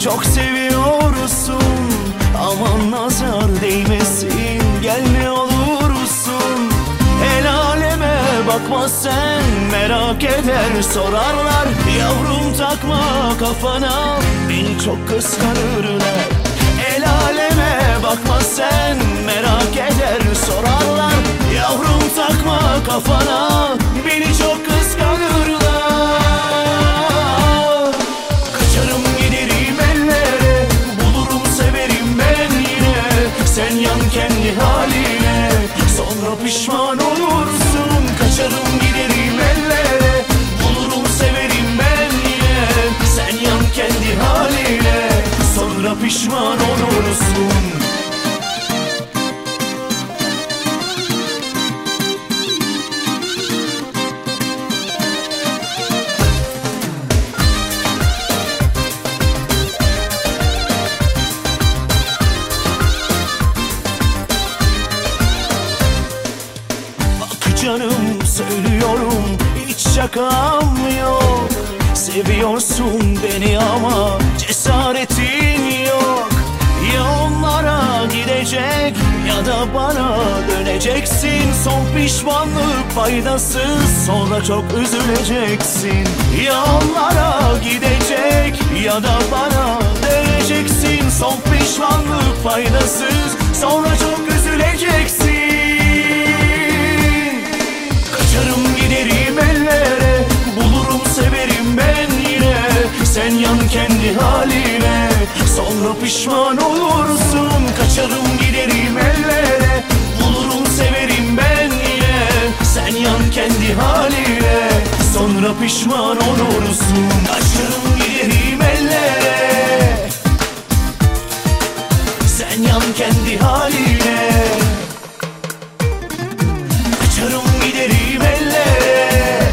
çok seviyorsun. Aman nazar değmesin, gel ne olursun. El aleme bakma sen, merak eder sorarlar. Yavrum takma kafana, beni çok kıskanırlar. El aleme bakma sen, merak eder sorarlar. Yavrum takma kafana, beni çok kıskanırlar. Kaçarım giderim ellere, bulurum severim ben yine. Sen yan kendi haline, sonra pişman olursun. Kaçarım giderim ellere, bulurum severim ben yine. Sen yan kendi haline, sonra pişman olursun. Canım söylüyorum, hiç şakam yok. Seviyorsun beni ama cesaretin yok. Ya onlara gidecek ya da bana döneceksin. Son pişmanlık faydasız, sonra çok üzüleceksin. Ya onlara gidecek ya da bana döneceksin. Son pişmanlık faydasız, sonra çok üzüleceksin. Kaçarım giderim ellere, bulurum severim ben yine. Sen yan kendi haline, sonra pişman olursun. Kaçarım giderim ellere, bulurum severim ben yine. Sen yan kendi haline, sonra pişman olursun. Kaçarım giderim ellere, sen yan kendi haline. Kaçarım giderim ellere,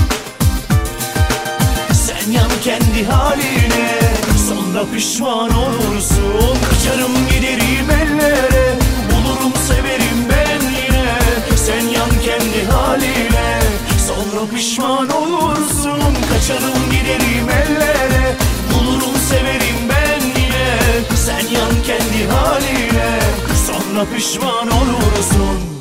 sen yan kendi haline, sonra pişman olursun. Kaçarım giderim ellere, bulurum severim ben yine. Sen yan kendi haline, sonra pişman olursun. Kaçarım giderim ellere, bulurum severim ben yine. Sen yan kendi haline, sonra pişman olursun.